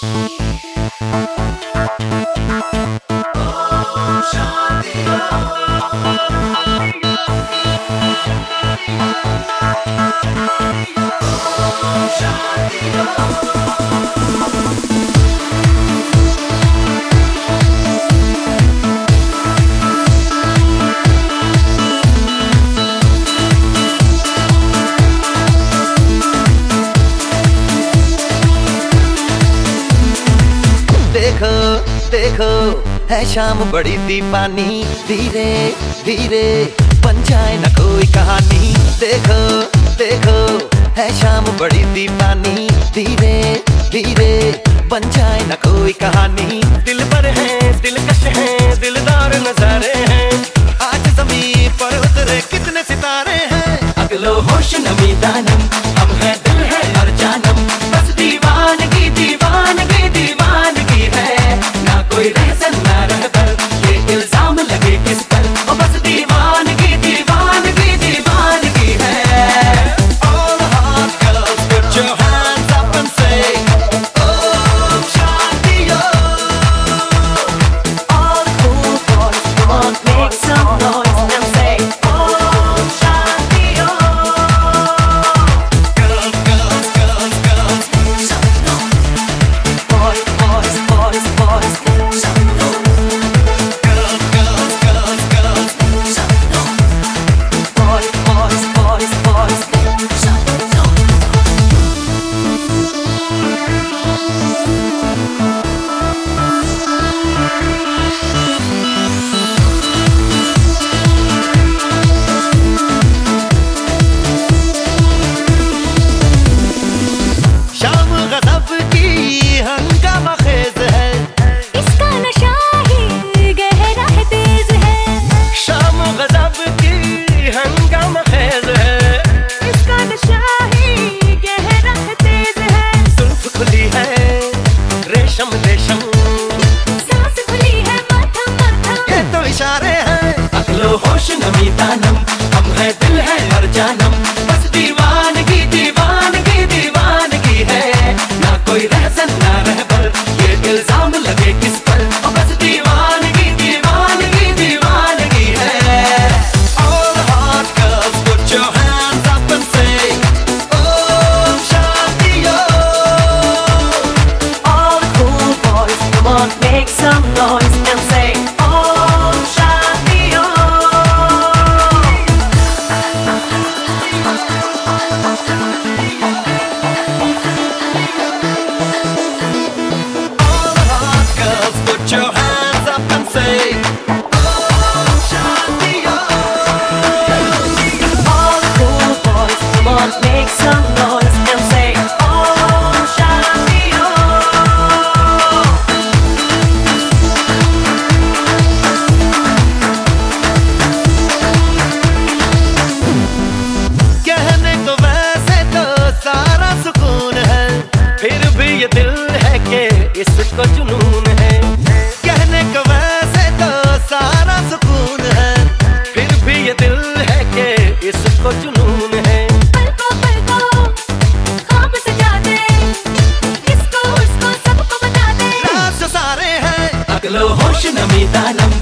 देखो देखो है शाम बड़ी दीवानी, धीरे धीरे बन जाए न कोई कहानी। देखो देखो है शाम बड़ी दीवानी, धीरे धीरे बन जाए न कोई कहानी। दिल पर है दिलकश है दिलदार नजारे हैं, आज ज़मीं पर उतरे कितने सितारे हैं। अगलो होश नमी दानम, हम है दिल है और जानम, बस दीवानगी दीवानगी दीवानगी है। ना कोई रहसन ना रहबर, ये इल्जाम लगे किस पर, ओ बस दीवानगी दीवानगी दीवानगी है। All the hot girls put your hands up and say Om Shanti Om. All the cool boys, come on, make some noise and say Om Shanti Om. Girls, girls, girls, girls, Boys, boys, boys, boys, girls, girls, girls, girls. boys, boys, boys, boys. शाम गज़ब की हंगामा खेज है, इसका नशा ही गहरा है तेज है, शाम गज़ब की हंगामा खेज है। इसका नशा ही गहरा है तेज है, जुल्फ खुली है रेशम रेशम, सांस खुली है मध्यम मध्यम। ये तो इशारे हैं। अगलो होश नमी दानम, हम है दिल है और जानम, बस दीवानगी दीवानगी दीवानगी है। ना कोई रहसन ना रहबर, ये इल्जाम लगे किस पर, ओ बस दीवानगी दीवानगी दीवानगी है। All the hot girls put your hands up and say Om Shanti Om. All the cool boys, come on, make some noise and say Om Shanti Om. All the hot girls put your hands up and say Om Shanti Om. All the cool boys, come on, make some noise and say Om Shanti Om. कहने को वैसे तो सारा सुकून है, फिर भी ये दिल है कि इसको जुनून है। कहने को वैसे तो सारा सुकून है, फिर भी ये दिल है कि इसको जुनून है। पलकों ख्वाब सजा दे, इसको उसको सबको बता दे। राज जो सारे हैं, अगलो होश नमी दानम,